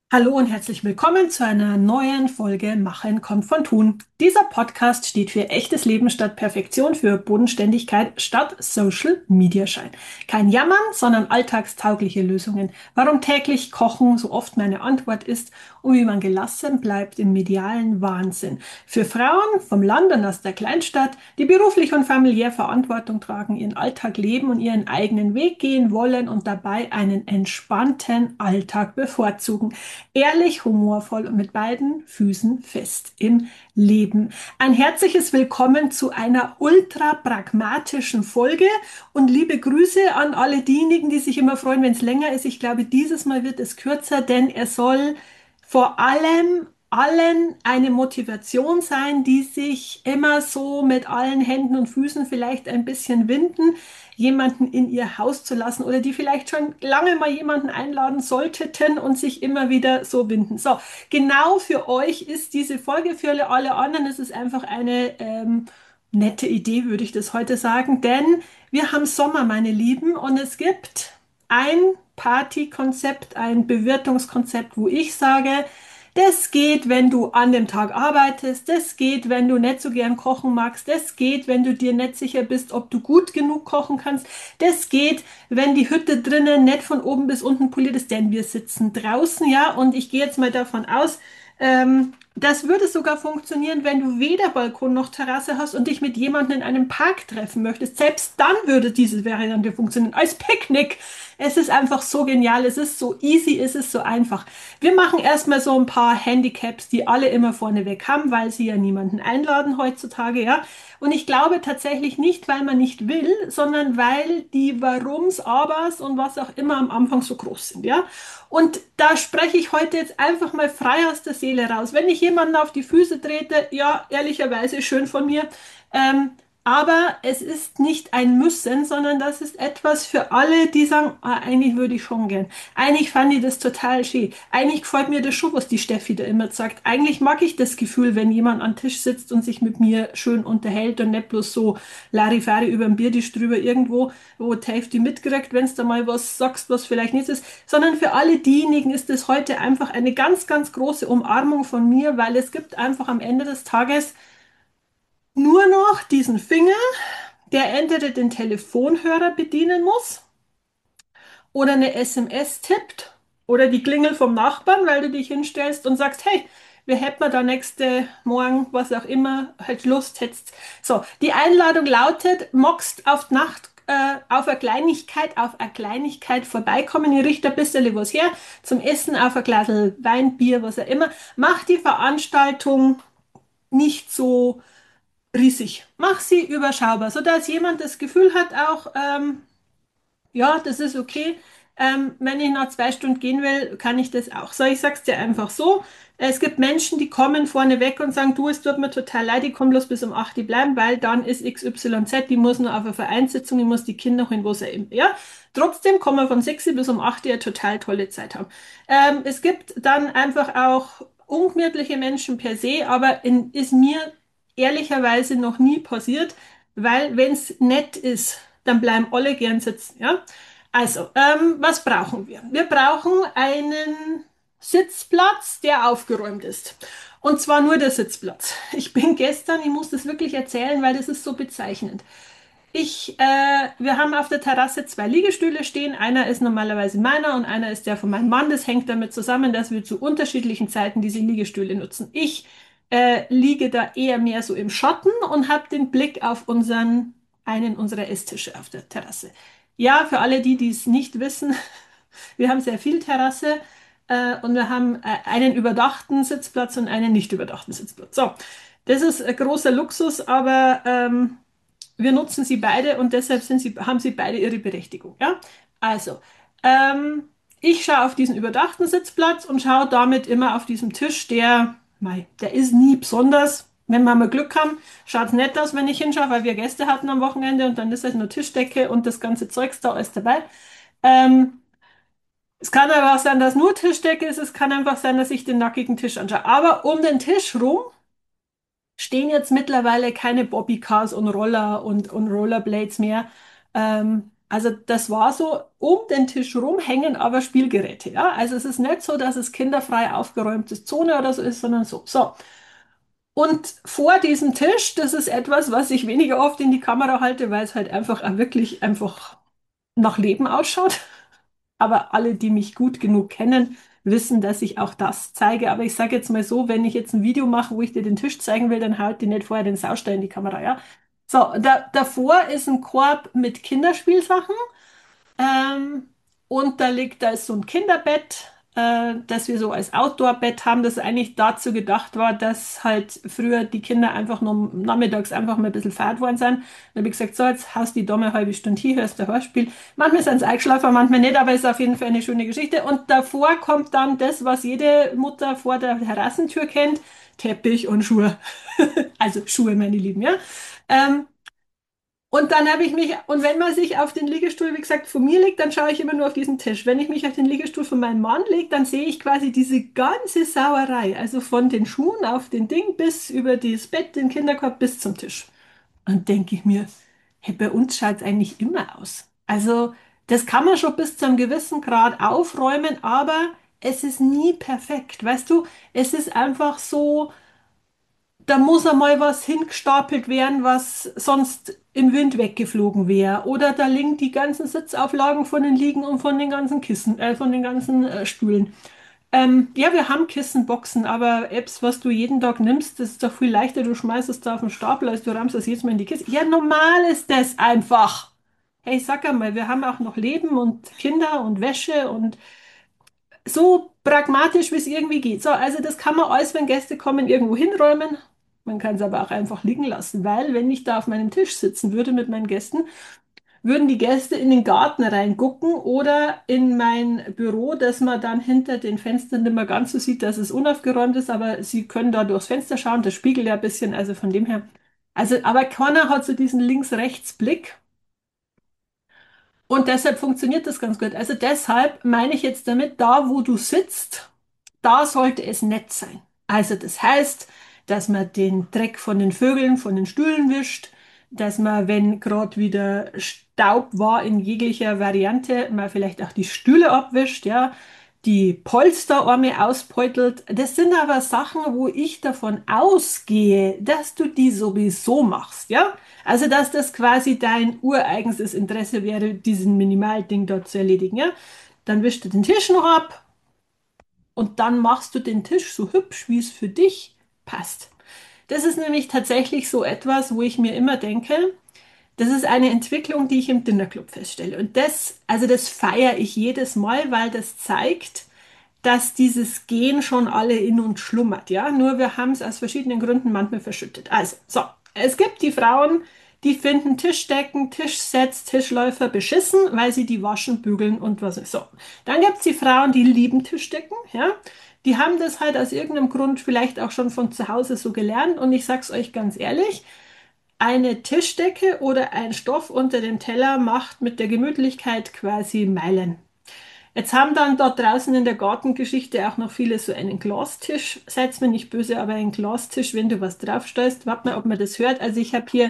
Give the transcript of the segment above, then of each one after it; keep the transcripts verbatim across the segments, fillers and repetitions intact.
Hallo und herzlich willkommen zu einer neuen Folge Machen kommt von Tun. Dieser Podcast steht für echtes Leben statt Perfektion, für Bodenständigkeit statt Social Media Schein. Kein Jammern, sondern alltagstaugliche Lösungen. Warum täglich kochen so oft meine Antwort ist und wie man gelassen bleibt im medialen Wahnsinn. Für Frauen vom Land und aus der Kleinstadt, die beruflich und familiär Verantwortung tragen, ihren Alltag leben und ihren eigenen Weg gehen wollen und dabei einen entspannten Alltag bevorzugen. Ehrlich, humorvoll und mit beiden Füßen fest im Leben. Ein herzliches Willkommen zu einer ultra pragmatischen Folge und liebe Grüße an alle diejenigen, die sich immer freuen, wenn es länger ist. Ich glaube, dieses Mal wird es kürzer, denn er soll vor allem allen eine Motivation sein, die sich immer so mit allen Händen und Füßen vielleicht ein bisschen winden, jemanden in ihr Haus zu lassen oder die vielleicht schon lange mal jemanden einladen sollten und sich immer wieder so winden. So, genau für euch ist diese Folge, für alle anderen ist es einfach eine ähm, nette Idee, würde ich das heute sagen, denn wir haben Sommer, meine Lieben, und es gibt ein Partykonzept, ein Bewirtungskonzept, wo ich sage, das geht, wenn du an dem Tag arbeitest. Das geht, wenn du nicht so gern kochen magst. Das geht, wenn du dir nicht sicher bist, ob du gut genug kochen kannst. Das geht, wenn die Hütte drinnen nicht von oben bis unten poliert ist, denn wir sitzen draußen, ja. Und ich gehe jetzt mal davon aus, ähm, das würde sogar funktionieren, wenn du weder Balkon noch Terrasse hast und dich mit jemandem in einem Park treffen möchtest. Selbst dann würde diese Variante funktionieren als Picknick. Es ist einfach so genial, es ist so easy, es ist so einfach. Wir machen erstmal so ein paar Handicaps, die alle immer vorneweg haben, weil sie ja niemanden einladen heutzutage, ja. Und ich glaube tatsächlich nicht, weil man nicht will, sondern weil die Warums, Abers und was auch immer am Anfang so groß sind, ja. Und da spreche ich heute jetzt einfach mal frei aus der Seele raus. Wenn ich jemanden auf die Füße trete, ja, ehrlicherweise schön von mir. Ähm, aber es ist nicht ein Müssen, sondern das ist etwas für alle, die sagen, ah, eigentlich würde ich schon gern. Eigentlich fand ich das total schön. Eigentlich gefällt mir das schon, was die Steffi da immer sagt. Eigentlich mag ich das Gefühl, wenn jemand am Tisch sitzt und sich mit mir schön unterhält und nicht bloß so Larifari über den Biertisch drüber irgendwo, wo die Hälfte mitkriegt, wenn du da mal was sagst, was vielleicht nicht ist. Sondern für alle diejenigen ist es heute einfach eine ganz, ganz große Umarmung von mir, weil es gibt einfach am Ende des Tages nur noch diesen Finger, der entweder den Telefonhörer bedienen muss oder eine S M S tippt oder die Klingel vom Nachbarn, weil du dich hinstellst und sagst, hey, wir hätten wir da nächste Morgen, was auch immer, halt Lust hättest. So, die Einladung lautet, magst auf die Nacht äh, auf eine Kleinigkeit, auf eine Kleinigkeit vorbeikommen, ihr richtet ein bisschen was her, zum Essen auf ein Glas Wein, Bier, was auch immer. Mach die Veranstaltung nicht so riesig. Mach sie überschaubar, sodass jemand das Gefühl hat auch, ähm, ja, das ist okay. Ähm, wenn ich nach zwei Stunden gehen will, kann ich das auch. So, ich sag's dir einfach so. Es gibt Menschen, die kommen vorne weg und sagen, du, es tut mir total leid, ich komme bloß bis um acht Uhr bleiben, weil dann ist X Y Z, die muss nur auf eine Vereinssitzung, ich muss die Kinder holen, wo sie eben, ja. Trotzdem kann man von sechs Uhr bis um acht Uhr eine total tolle Zeit haben. Ähm, es gibt dann einfach auch ungemütliche Menschen per se, aber in, ist mir ehrlicherweise noch nie passiert, weil wenn es nett ist, dann bleiben alle gern sitzen, ja. Also, ähm, was brauchen wir? Wir brauchen einen Sitzplatz, der aufgeräumt ist. Und zwar nur der Sitzplatz. Ich bin gestern, ich muss das wirklich erzählen, weil das ist so bezeichnend. Ich, äh, wir haben auf der Terrasse zwei Liegestühle stehen. Einer ist normalerweise meiner und einer ist der von meinem Mann. Das hängt damit zusammen, dass wir zu unterschiedlichen Zeiten diese Liegestühle nutzen. Ich äh, liege da eher mehr so im Schatten und habe den Blick auf unseren, einen unserer Esstische auf der Terrasse. Ja, für alle die, die es nicht wissen, wir haben sehr viel Terrasse äh, und wir haben äh, einen überdachten Sitzplatz und einen nicht überdachten Sitzplatz. So, das ist ein großer Luxus, aber ähm, wir nutzen sie beide und deshalb sind sie, haben sie beide ihre Berechtigung. Ja? Also, ähm, ich schaue auf diesen überdachten Sitzplatz und schaue damit immer auf diesem Tisch, der, mei, der ist nie besonders. Wenn wir mal Glück haben, schaut es nett aus, wenn ich hinschaue, weil wir Gäste hatten am Wochenende und dann ist halt nur Tischdecke und das ganze Zeugs da alles dabei. Ähm, Es kann aber auch sein, dass nur Tischdecke ist. Es kann einfach sein, dass ich den nackigen Tisch anschaue. Aber um den Tisch rum stehen jetzt mittlerweile keine Bobbycars und Roller und, und Rollerblades mehr. Ähm, Also das war so, um den Tisch rum hängen aber Spielgeräte, ja. Also es ist nicht so, dass es kinderfrei aufgeräumte Zone oder so ist, sondern so. So. Und vor diesem Tisch, das ist etwas, was ich weniger oft in die Kamera halte, weil es halt einfach auch wirklich einfach nach Leben ausschaut. Aber alle, die mich gut genug kennen, wissen, dass ich auch das zeige. Aber ich sage jetzt mal so, wenn ich jetzt ein Video mache, wo ich dir den Tisch zeigen will, dann halt die nicht vorher den Saustall in die Kamera, ja. So, da, davor ist ein Korb mit Kinderspielsachen. Ähm, und da liegt, da ist so ein Kinderbett, äh, das wir so als Outdoor-Bett haben, das eigentlich dazu gedacht war, dass halt früher die Kinder einfach nur nachmittags einfach mal ein bisschen fad worden sind. Dann habe ich gesagt, so, jetzt haust die dumme halbe Stunde hier, hörst du Hörspiel. Manchmal sind es eingeschlafen, manchmal nicht, aber ist auf jeden Fall eine schöne Geschichte. Und davor kommt dann das, was jede Mutter vor der Terrassentür kennt, Teppich und Schuhe. Also Schuhe, meine Lieben, ja. Ähm, und dann habe ich mich, und wenn man sich auf den Liegestuhl, wie gesagt, von mir legt, dann schaue ich immer nur auf diesen Tisch. Wenn ich mich auf den Liegestuhl von meinem Mann lege, dann sehe ich quasi diese ganze Sauerei. Also von den Schuhen auf den Ding bis über das Bett, den Kinderkorb bis zum Tisch. Und denke ich mir, hey, bei uns schaut es eigentlich immer aus. Also das kann man schon bis zu einem gewissen Grad aufräumen, aber es ist nie perfekt. Weißt du, es ist einfach so, da muss einmal was hingestapelt werden, was sonst im Wind weggeflogen wäre. Oder da liegen die ganzen Sitzauflagen von den Liegen und von den ganzen Kissen, äh, von den ganzen äh, Stühlen. Ähm, ja, wir haben Kissenboxen, aber Apps, was du jeden Tag nimmst, das ist doch viel leichter. Du schmeißt es da auf den Stapel, als du rammst das jetzt Mal in die Kiste. Ja, normal ist das einfach. Hey, sag einmal, wir haben auch noch Leben und Kinder und Wäsche und so pragmatisch, wie es irgendwie geht. So, also das kann man alles, wenn Gäste kommen, irgendwo hinräumen. Man kann es aber auch einfach liegen lassen, weil wenn ich da auf meinem Tisch sitzen würde mit meinen Gästen, würden die Gäste in den Garten reingucken oder in mein Büro, dass man dann hinter den Fenstern nicht mehr ganz so sieht, dass es unaufgeräumt ist, aber sie können da durchs Fenster schauen, das spiegelt ja ein bisschen, also von dem her. Also, aber keiner hat so diesen Links-Rechts-Blick. Und deshalb funktioniert das ganz gut. Also deshalb meine ich jetzt damit, da wo du sitzt, da sollte es nett sein. Also das heißt, dass man den Dreck von den Vögeln, von den Stühlen wischt, dass man, wenn gerade wieder Staub war in jeglicher Variante, mal vielleicht auch die Stühle abwischt, ja, die Polsterarme ausbeutelt. Das sind aber Sachen, wo ich davon ausgehe, dass du die sowieso machst, ja. Also, dass das quasi dein ureigenstes Interesse wäre, diesen Minimalding dort zu erledigen, ja. Dann wischst du den Tisch noch ab, und dann machst du den Tisch so hübsch, wie es für dich passt. Das ist nämlich tatsächlich so etwas, wo ich mir immer denke, das ist eine Entwicklung, die ich im Dinnerclub feststelle. Und das, also das feiere ich jedes Mal, weil das zeigt, dass dieses Gen schon alle in uns schlummert. Ja, nur wir haben es aus verschiedenen Gründen manchmal verschüttet. Also, so, es gibt die Frauen, die finden Tischdecken, Tischsets, Tischläufer beschissen, weil sie die waschen, bügeln und was so. Dann gibt es die Frauen, die lieben Tischdecken, ja. Die haben das halt aus irgendeinem Grund vielleicht auch schon von zu Hause so gelernt. Und ich sag's euch ganz ehrlich, eine Tischdecke oder ein Stoff unter dem Teller macht mit der Gemütlichkeit quasi Meilen. Jetzt haben dann dort draußen in der Gartengeschichte auch noch viele so einen Glastisch. Seid mir nicht böse, aber ein Glastisch, wenn du was draufstellst, warte mal, ob man das hört. Also ich habe hier,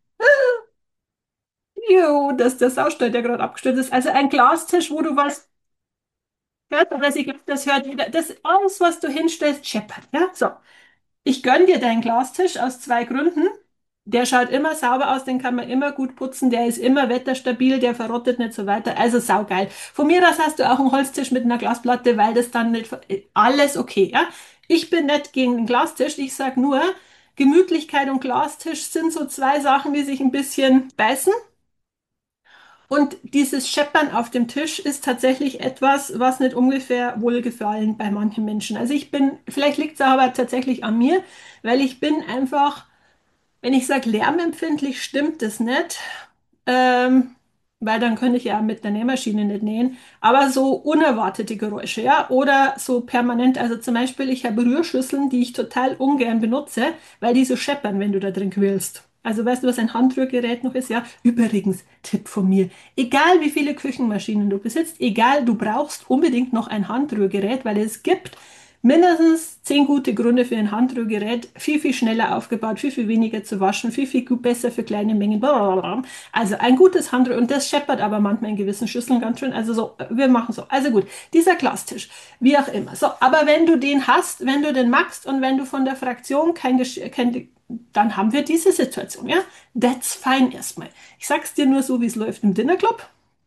jo, dass der Saustall, der gerade abgestürzt ist. Also ein Glastisch, wo du was hörst, aber ich glaube, das hört jeder. Das alles, was du hinstellst, scheppert. Ja, so. Ich gönn dir deinen Glastisch aus zwei Gründen. Der schaut immer sauber aus, den kann man immer gut putzen, der ist immer wetterstabil, der verrottet nicht so weiter. Also saugeil. Von mir aus hast du auch einen Holztisch mit einer Glasplatte, weil das dann nicht alles okay, ja. Ich bin nicht gegen den Glastisch, ich sag nur, Gemütlichkeit und Glastisch sind so zwei Sachen, die sich ein bisschen beißen. Und dieses Scheppern auf dem Tisch ist tatsächlich etwas, was nicht ungefähr wohlgefallen bei manchen Menschen. Also ich bin, vielleicht liegt es aber tatsächlich an mir, weil ich bin einfach, wenn ich sage lärmempfindlich, stimmt das nicht, ähm, weil dann könnte ich ja mit der Nähmaschine nicht nähen. Aber so unerwartete Geräusche, ja, oder so permanent. Also zum Beispiel, ich habe Rührschüsseln, die ich total ungern benutze, weil die so scheppern, wenn du da drin quillst. Also weißt du, was ein Handrührgerät noch ist? Ja, übrigens, Tipp von mir. Egal wie viele Küchenmaschinen du besitzt, egal, du brauchst unbedingt noch ein Handrührgerät, weil es gibt Mindestens zehn gute Gründe für ein Handrührgerät, viel, viel schneller aufgebaut, viel, viel weniger zu waschen, viel, viel gut besser für kleine Mengen. Blablabla. Also ein gutes Handrühr, und das scheppert aber manchmal in gewissen Schüsseln ganz schön. Also so, wir machen so. Also gut, dieser Glastisch, wie auch immer. So, aber wenn du den hast, wenn du den magst und wenn du von der Fraktion kein, Gesch- kein dann haben wir diese Situation, ja. That's fine erstmal. Ich sag's dir nur so, wie es läuft im Dinnerclub.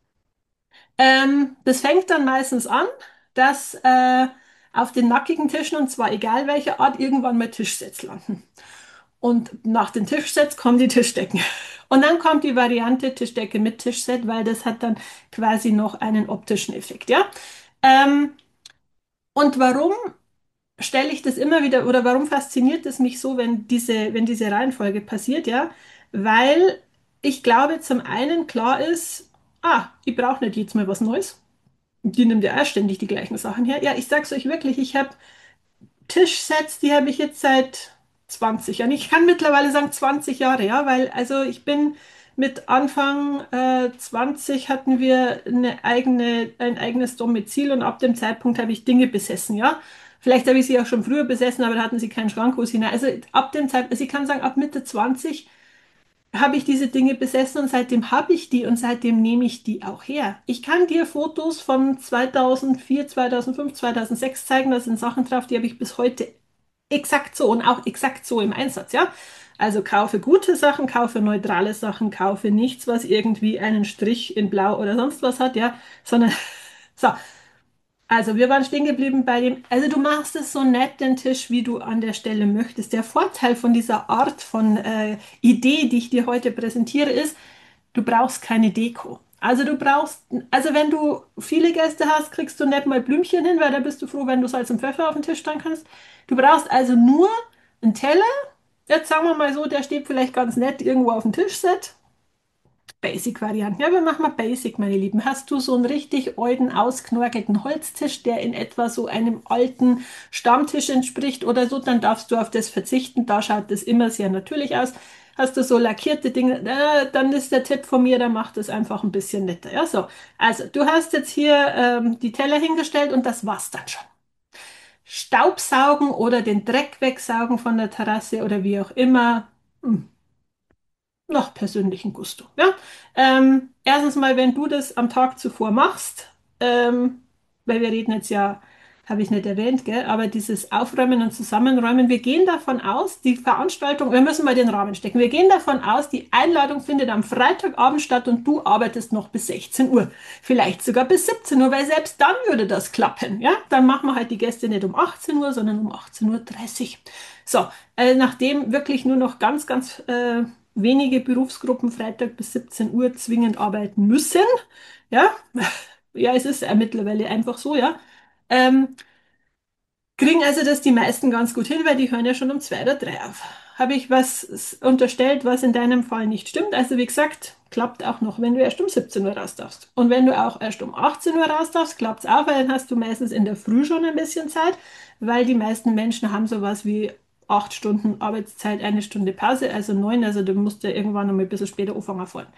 Ähm, das fängt dann meistens an, dass äh, auf den nackigen Tischen, und zwar egal welcher Art, irgendwann mal Tischsets landen. Und nach den Tischsets kommen die Tischdecken. Und dann kommt die Variante Tischdecke mit Tischset, weil das hat dann quasi noch einen optischen Effekt, ja. Ähm, und warum stelle ich das immer wieder, oder warum fasziniert es mich so, wenn diese, wenn diese Reihenfolge passiert, ja? Weil ich glaube, zum einen klar ist, ah, ich brauche nicht jetzt mal was Neues. Die nimmt ja auch ständig die gleichen Sachen her. Ja, ich sag's euch wirklich, ich habe Tischsets, die habe ich jetzt seit zwanzig Jahren. Ich kann mittlerweile sagen zwanzig Jahre, ja, weil also ich bin mit Anfang äh, zwanzig hatten wir eine eigene, ein eigenes Domizil, und ab dem Zeitpunkt habe ich Dinge besessen, ja. Vielleicht habe ich sie auch schon früher besessen, aber da hatten sie keinen Schrank, wo sie hinein. Also ab dem Zeitpunkt, also ich kann sagen, ab Mitte zwanzig habe ich diese Dinge besessen, und seitdem habe ich die, und seitdem nehme ich die auch her. Ich kann dir Fotos von zweitausendvier, zweitausendfünf, zweitausendsechs zeigen, da sind Sachen drauf, die habe ich bis heute exakt so und auch exakt so im Einsatz, ja. Also kaufe gute Sachen, kaufe neutrale Sachen, kaufe nichts, was irgendwie einen Strich in Blau oder sonst was hat, ja, sondern so. Also wir waren stehen geblieben bei dem, also du machst es so nett, den Tisch, wie du an der Stelle möchtest. Der Vorteil von dieser Art von äh, Idee, die ich dir heute präsentiere, ist, du brauchst keine Deko. Also du brauchst, also wenn du viele Gäste hast, kriegst du nicht mal Blümchen hin, weil da bist du froh, wenn du Salz und Pfeffer auf den Tisch stellen kannst. Du brauchst also nur einen Teller. Jetzt sagen wir mal so, der steht vielleicht ganz nett irgendwo auf dem Tischset. Basic-Varianten. Ja, wir machen mal Basic, meine Lieben. Hast du so einen richtig alten, ausknorkelten Holztisch, der in etwa so einem alten Stammtisch entspricht oder so, dann darfst du auf das verzichten. Da schaut das immer sehr natürlich aus. Hast du so lackierte Dinge, äh, dann ist der Tipp von mir, da macht es einfach ein bisschen netter. Ja, so. Also, du hast jetzt hier ähm, die Teller hingestellt, und das war's dann schon. Staubsaugen oder den Dreck wegsaugen von der Terrasse oder wie auch immer. Hm, nach persönlichem Gusto. Ja? Ähm, erstens mal, wenn du das am Tag zuvor machst, ähm, weil wir reden jetzt ja, habe ich nicht erwähnt, gell, aber dieses Aufräumen und Zusammenräumen, wir gehen davon aus, die Veranstaltung, wir müssen mal den Rahmen stecken, wir gehen davon aus, die Einladung findet am Freitagabend statt und du arbeitest noch bis sechzehn Uhr, vielleicht sogar bis siebzehn Uhr, weil selbst dann würde das klappen. Ja? Dann machen wir halt die Gäste nicht um achtzehn Uhr, sondern um achtzehn Uhr dreißig. So, äh, nachdem wirklich nur noch ganz, ganz äh, wenige Berufsgruppen Freitag bis siebzehn Uhr zwingend arbeiten müssen. Ja, ja, es ist ja mittlerweile einfach so, ja. Ähm, Kriegen also das die meisten ganz gut hin, weil die hören ja schon um zwei oder drei auf. Habe ich was unterstellt, was in deinem Fall nicht stimmt? Also wie gesagt, klappt auch noch, wenn du erst um siebzehn Uhr raus darfst. Und wenn du auch erst um achtzehn Uhr raus darfst, klappt es auch, weil dann hast du meistens in der Früh schon ein bisschen Zeit, weil die meisten Menschen haben sowas wie acht Stunden Arbeitszeit, eine Stunde Pause, also neun, also du musst ja irgendwann noch mal ein bisschen später anfangen fahren.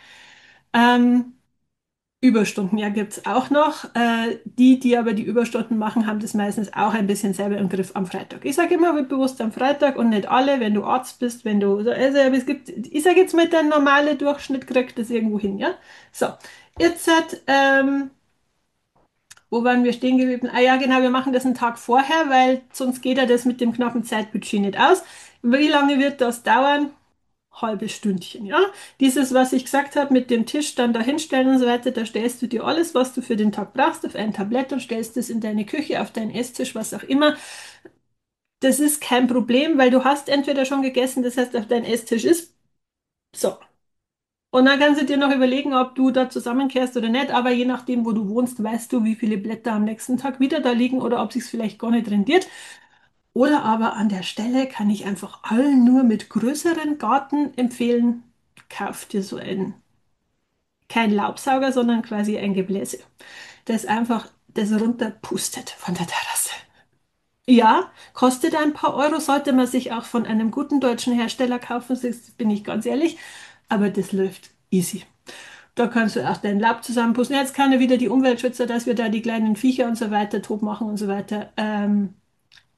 Ähm, Überstunden, ja, gibt es auch noch. Äh, die, die aber die Überstunden machen, haben das meistens auch ein bisschen selber im Griff am Freitag. Ich sage immer bewusst am Freitag und nicht alle, wenn du Arzt bist, wenn du, also es gibt, ich sage jetzt mal, der normale Durchschnitt kriegt das irgendwo hin, ja. So, jetzt hat, ähm, wo waren wir stehen geblieben? Ah ja, genau, wir machen das einen Tag vorher, weil sonst geht ja das mit dem knappen Zeitbudget nicht aus. Wie lange wird das dauern? Halbes Stündchen, ja. Dieses, was ich gesagt habe, mit dem Tisch dann da hinstellen und so weiter, da stellst du dir alles, was du für den Tag brauchst, auf ein Tablett und stellst es in deine Küche, auf deinen Esstisch, was auch immer. Das ist kein Problem, weil du hast entweder schon gegessen, das heißt, auf dein Esstisch ist. So. Und dann kannst du dir noch überlegen, ob du da zusammenkehrst oder nicht, aber je nachdem, wo du wohnst, weißt du, wie viele Blätter am nächsten Tag wieder da liegen oder ob sich's vielleicht gar nicht rendiert. Oder aber an der Stelle kann ich einfach allen nur mit größeren Garten empfehlen, kauf dir so einen, kein Laubsauger, sondern quasi ein Gebläse, das einfach das runterpustet von der Terrasse. Ja, kostet ein paar Euro, sollte man sich auch von einem guten deutschen Hersteller kaufen, das bin ich ganz ehrlich, aber das läuft easy. Da kannst du auch dein Laub zusammenpusten. Jetzt kann ja wieder die Umweltschützer, dass wir da die kleinen Viecher und so weiter tot machen und so weiter. Ähm,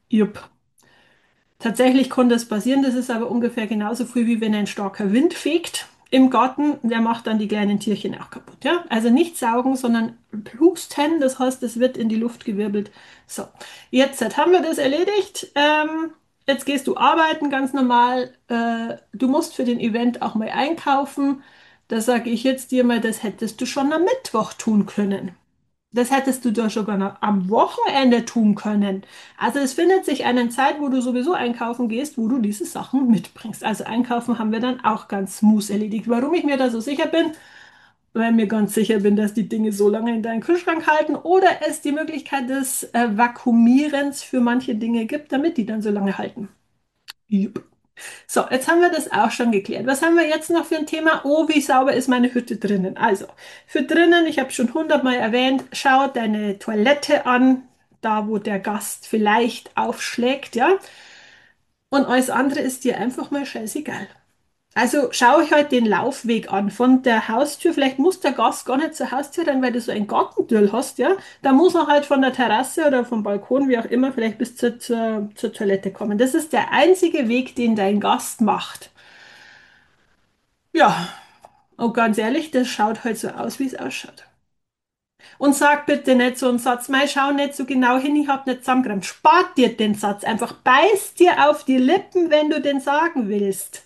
Jupp. Tatsächlich kann das passieren, das ist aber ungefähr genauso früh, wie wenn ein starker Wind fegt im Garten, der macht dann die kleinen Tierchen auch kaputt. Ja? Also nicht saugen, sondern pusten, das heißt, es wird in die Luft gewirbelt. So, jetzt haben wir das erledigt. Ähm, jetzt gehst du arbeiten ganz normal. Äh, du musst für den Event auch mal einkaufen. Da sage ich jetzt dir mal, das hättest du schon am Mittwoch tun können. Das hättest du doch sogar noch am Wochenende tun können. Also es findet sich eine Zeit, wo du sowieso einkaufen gehst, wo du diese Sachen mitbringst. Also einkaufen haben wir dann auch ganz smooth erledigt. Warum ich mir da so sicher bin? Weil mir ganz sicher bin, dass die Dinge so lange in deinen Kühlschrank halten oder es die Möglichkeit des äh, Vakuumierens für manche Dinge gibt, damit die dann so lange halten. Jupp. So, jetzt haben wir das auch schon geklärt. Was haben wir jetzt noch für ein Thema? Oh, wie sauber ist meine Hütte drinnen? Also, für drinnen, ich habe schon hundertmal erwähnt, schau deine Toilette an, da wo der Gast vielleicht aufschlägt, ja. Und alles andere ist dir einfach mal scheißegal. Also schau euch halt den Laufweg an von der Haustür. Vielleicht muss der Gast gar nicht zur Haustür rein, weil du so ein Gartentür hast, ja. Da muss er halt von der Terrasse oder vom Balkon, wie auch immer, vielleicht bis zur, zur, zur Toilette kommen. Das ist der einzige Weg, den dein Gast macht. Ja, und ganz ehrlich, das schaut halt so aus, wie es ausschaut. Und sag bitte nicht so einen Satz, mei, schau nicht so genau hin, ich hab nicht zusammengeräumt. Spart dir den Satz, einfach beiß dir auf die Lippen, wenn du den sagen willst.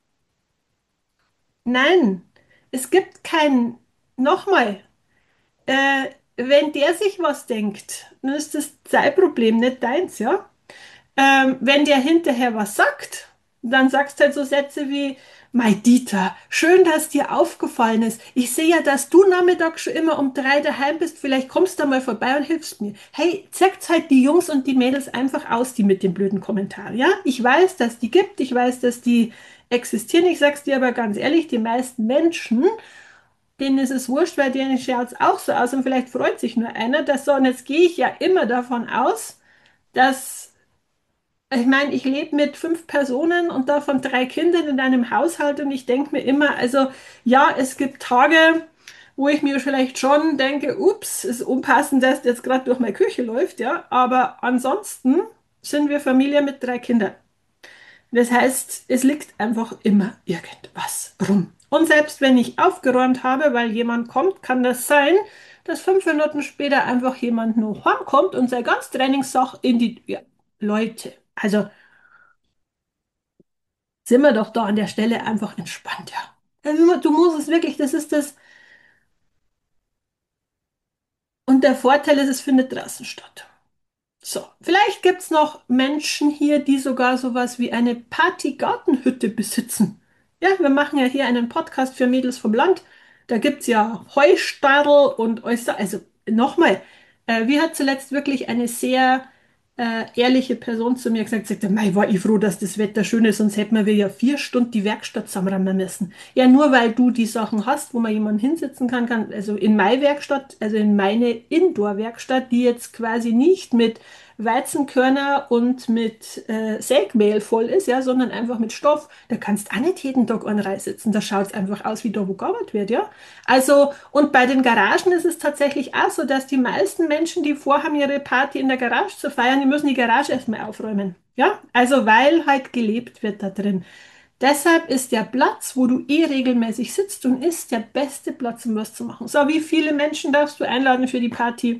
Nein, es gibt kein, nochmal, äh, wenn der sich was denkt, dann ist das sein Problem, nicht deins, ja? Ähm, wenn der hinterher was sagt, dann sagst du halt so Sätze wie, Mei Dieter, schön, dass dir aufgefallen ist. Ich sehe ja, dass du Nachmittag schon immer um drei daheim bist. Vielleicht kommst du mal vorbei und hilfst mir. Hey, zeigt halt die Jungs und die Mädels einfach aus, die mit den blöden Kommentaren. Ja, ich weiß, dass die gibt. Ich weiß, dass die existieren. Ich sag's dir aber ganz ehrlich, die meisten Menschen, denen ist es wurscht, weil denen schaut es auch so aus und vielleicht freut sich nur einer, dass so, und jetzt gehe ich ja immer davon aus, dass ich meine, ich lebe mit fünf Personen und davon drei Kindern in einem Haushalt und ich denke mir immer, also ja, es gibt Tage, wo ich mir vielleicht schon denke, ups, ist unpassend, dass das jetzt gerade durch meine Küche läuft, ja, aber ansonsten sind wir Familie mit drei Kindern. Das heißt, es liegt einfach immer irgendwas rum. Und selbst wenn ich aufgeräumt habe, weil jemand kommt, kann das sein, dass fünf Minuten später einfach jemand nur heimkommt und sein ganz Trainingssach in die, ja, Leute. Also sind wir doch da an der Stelle einfach entspannt, ja. Also du musst es wirklich, das ist das. Und der Vorteil ist, es findet draußen statt. So, vielleicht gibt es noch Menschen hier, die sogar sowas wie eine Partygartenhütte besitzen. Ja, wir machen ja hier einen Podcast für Mädels vom Land. Da gibt es ja Heustadel und Oyster. Also nochmal, äh, wie hat zuletzt wirklich eine sehr äh, ehrliche Person zu mir gesagt, sagte, mei, war ich froh, dass das Wetter schön ist, sonst hätten wir ja vier Stunden die Werkstatt zusammenräumen müssen. Ja, nur weil du die Sachen hast, wo man jemanden hinsetzen kann, kann, also in meine Werkstatt, also in meine Indoor-Werkstatt, die jetzt quasi nicht mit Weizenkörner und mit äh, Sägmehl voll ist, ja, sondern einfach mit Stoff. Da kannst du auch nicht jeden Tag an Reis sitzen. Da schaut es einfach aus, wie da wo gearbeitet wird, ja. Also, und bei den Garagen ist es tatsächlich auch so, dass die meisten Menschen, die vorhaben, ihre Party in der Garage zu feiern, die müssen die Garage erstmal aufräumen. Ja, also weil halt gelebt wird da drin. Deshalb ist der Platz, wo du eh regelmäßig sitzt und isst, der beste Platz, um was zu machen. So, wie viele Menschen darfst du einladen für die Party?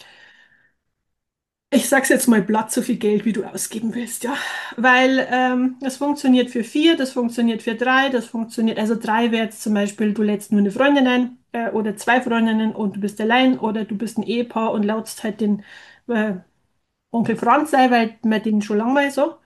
Ich sag's jetzt mal platt, so viel Geld, wie du ausgeben willst, ja. Weil ähm, das funktioniert für vier, das funktioniert für drei, das funktioniert, also drei wäre jetzt zum Beispiel, du lädst nur eine Freundin ein äh, oder zwei Freundinnen und du bist allein oder du bist ein Ehepaar und lautst halt den äh, Onkel Franz ein, weil man den schon lange mal so.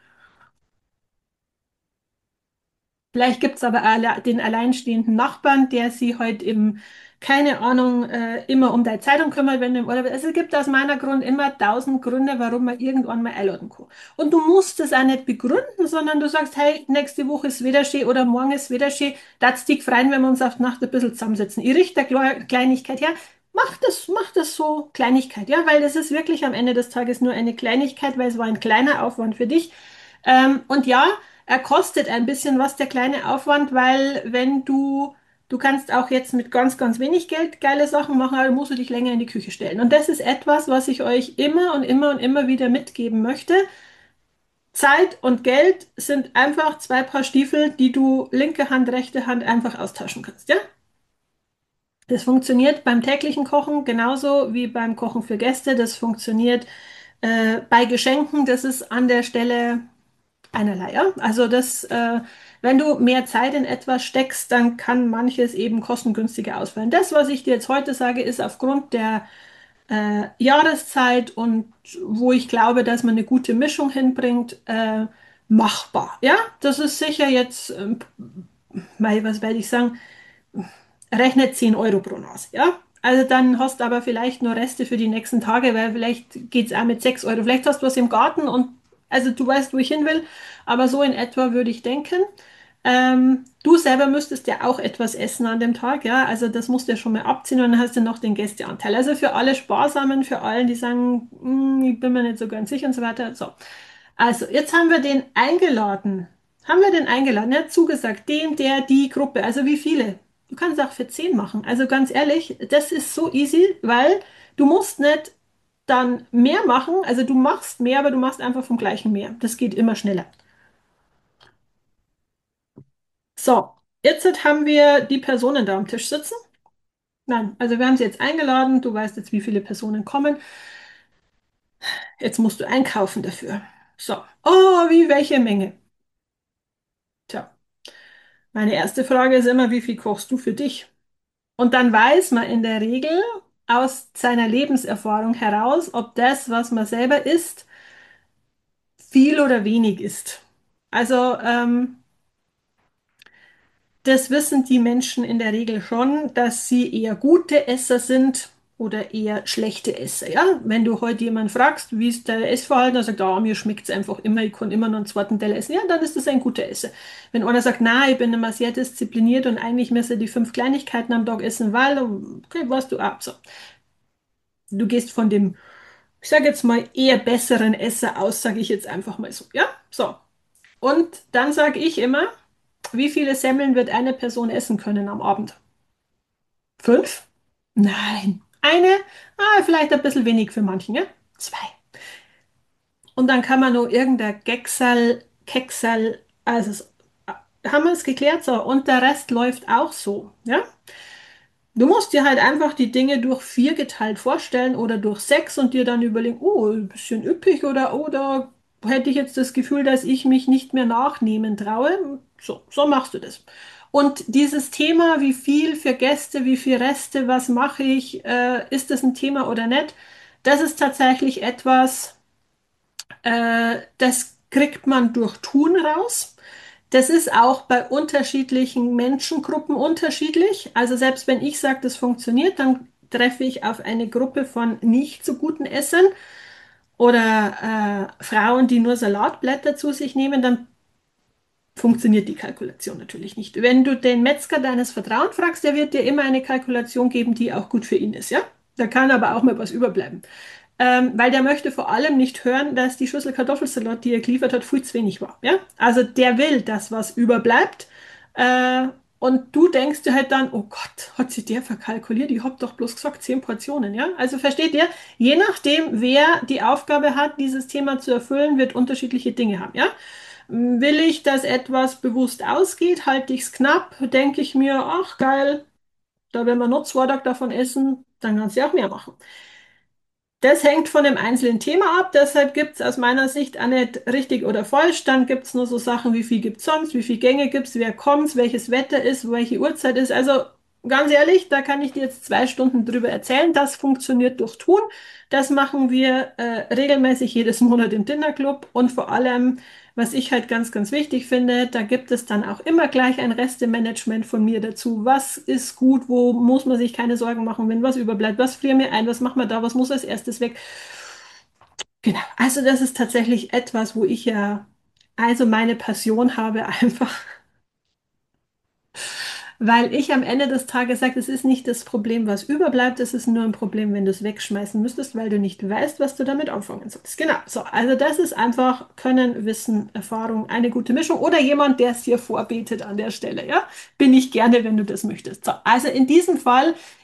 Vielleicht gibt es aber alle, den alleinstehenden Nachbarn, der sich halt im, keine Ahnung, äh, immer um deine Zeitung kümmert, wenn du im Urlaub bist. Also es gibt aus meiner Grund immer tausend Gründe, warum man irgendwann mal einladen kann. Und du musst es auch nicht begründen, sondern du sagst, hey, nächste Woche ist wieder schön oder morgen ist wieder schön. Das dich freuen, wenn wir uns auf die Nacht ein bisschen zusammensetzen. Ich richte eine Kleinigkeit her. Mach das, mach das so, Kleinigkeit, ja, weil das ist wirklich am Ende des Tages nur eine Kleinigkeit, weil es war ein kleiner Aufwand für dich. Ähm, und ja, er kostet ein bisschen was, der kleine Aufwand, weil wenn du, du kannst auch jetzt mit ganz, ganz wenig Geld geile Sachen machen, aber musst du dich länger in die Küche stellen. Und das ist etwas, was ich euch immer und immer und immer wieder mitgeben möchte. Zeit und Geld sind einfach zwei Paar Stiefel, die du linke Hand, rechte Hand einfach austauschen kannst, ja? Das funktioniert beim täglichen Kochen genauso wie beim Kochen für Gäste. Das funktioniert äh, bei Geschenken. Das ist an der Stelle einerlei, ja? Also das, äh, wenn du mehr Zeit in etwas steckst, dann kann manches eben kostengünstiger ausfallen. Das, was ich dir jetzt heute sage, ist aufgrund der äh, Jahreszeit und wo ich glaube, dass man eine gute Mischung hinbringt, äh, machbar. Ja, das ist sicher jetzt, ähm, mei, was werde ich sagen, rechnet zehn Euro pro Nase. Ja, also dann hast du aber vielleicht nur Reste für die nächsten Tage, weil vielleicht geht es auch mit sechs Euro. Vielleicht hast du was im Garten und also du weißt, wo ich hin will, aber so in etwa würde ich denken. Ähm, du selber müsstest ja auch etwas essen an dem Tag, ja, also das musst du ja schon mal abziehen und dann hast du noch den Gästeanteil. Also für alle Sparsamen, für allen, die sagen, "Hm, ich bin mir nicht so ganz sicher und so weiter. So, also jetzt haben wir den eingeladen. Haben wir den eingeladen? Er hat zugesagt, dem, der, die Gruppe. Also wie viele? Du kannst auch für zehn machen. Also ganz ehrlich, das ist so easy, weil du musst nicht dann mehr machen. Also du machst mehr, aber du machst einfach vom gleichen mehr. Das geht immer schneller. So, jetzt haben wir die Personen da am Tisch sitzen. Nein, also wir haben sie jetzt eingeladen. Du weißt jetzt, wie viele Personen kommen. Jetzt musst du einkaufen dafür. So, oh, wie welche Menge? Tja, meine erste Frage ist immer, wie viel kochst du für dich? Und dann weiß man in der Regel aus seiner Lebenserfahrung heraus, ob das, was man selber isst, viel oder wenig ist. Also ähm, das wissen die Menschen in der Regel schon, dass sie eher gute Esser sind oder eher schlechte Esser. Ja? Wenn du heute jemanden fragst, wie ist der Essverhalten, dann sagt er, ah, mir schmeckt es einfach immer, ich kann immer noch einen zweiten Teller essen. Ja, dann ist das ein guter Esser. Wenn einer sagt, na, ich bin immer sehr diszipliniert und eigentlich müsse die fünf Kleinigkeiten am Tag essen, weil, okay, warst du ab. So. Du gehst von dem, ich sage jetzt mal, eher besseren Esser aus, sage ich jetzt einfach mal so. Ja, so. Und dann sage ich immer, wie viele Semmeln wird eine Person essen können am Abend? Fünf? Nein. Eine? Ah, vielleicht ein bisschen wenig für manchen, ja? Zwei. Und dann kann man noch irgendein Gecksal, Keksal, also es- haben wir es geklärt so. Und der Rest läuft auch so, ja? Du musst dir halt einfach die Dinge durch vier geteilt vorstellen oder durch sechs und dir dann überlegen, oh, ein bisschen üppig oder oh, da hätte ich jetzt das Gefühl, dass ich mich nicht mehr nachnehmen traue. So, so machst du das. Und dieses Thema, wie viel für Gäste, wie viel Reste, was mache ich, äh, ist das ein Thema oder nicht? Das ist tatsächlich etwas, äh, das kriegt man durch Tun raus. Das ist auch bei unterschiedlichen Menschengruppen unterschiedlich. Also selbst wenn ich sage, das funktioniert, dann treffe ich auf eine Gruppe von nicht so guten Essern oder äh, Frauen, die nur Salatblätter zu sich nehmen, dann funktioniert die Kalkulation natürlich nicht. Wenn du den Metzger deines Vertrauens fragst, der wird dir immer eine Kalkulation geben, die auch gut für ihn ist, ja? Da kann aber auch mal was überbleiben. Ähm, weil der möchte vor allem nicht hören, dass die Schüssel Kartoffelsalat, die er geliefert hat, viel zu wenig war. Ja? Also der will, dass was überbleibt. Äh, und du denkst dir halt dann, oh Gott, hat sich der verkalkuliert? Ich hab doch bloß gesagt, zehn Portionen. Ja? Also versteht ihr, je nachdem, wer die Aufgabe hat, dieses Thema zu erfüllen, wird unterschiedliche Dinge haben. Ja? Will ich, dass etwas bewusst ausgeht, halte ich es knapp, denke ich mir, ach geil, da werden wir nur zwei Tage davon essen, dann kannst du auch mehr machen. Das hängt von dem einzelnen Thema ab, deshalb gibt es aus meiner Sicht auch nicht richtig oder falsch. Dann gibt es nur so Sachen, wie viel gibt es sonst, wie viele Gänge gibt es, wer kommt, welches Wetter ist, welche Uhrzeit ist. Also ganz ehrlich, da kann ich dir jetzt zwei Stunden drüber erzählen. Das funktioniert durch Tun. Das machen wir äh, regelmäßig jedes Monat im Dinnerclub und vor allem, was ich halt ganz, ganz wichtig finde, da gibt es dann auch immer gleich ein Restemanagement von mir dazu. Was ist gut, wo muss man sich keine Sorgen machen, wenn was überbleibt, was frieren wir ein, was machen wir da, was muss als erstes weg. Genau, also das ist tatsächlich etwas, wo ich ja also meine Passion habe einfach. Weil ich am Ende des Tages sage, es ist nicht das Problem, was überbleibt, es ist nur ein Problem, wenn du es wegschmeißen müsstest, weil du nicht weißt, was du damit anfangen sollst. Genau, so, also das ist einfach Können, Wissen, Erfahrung, eine gute Mischung oder jemand, der es dir vorbetet an der Stelle, ja? Bin ich gerne, wenn du das möchtest. So, also in diesem Fall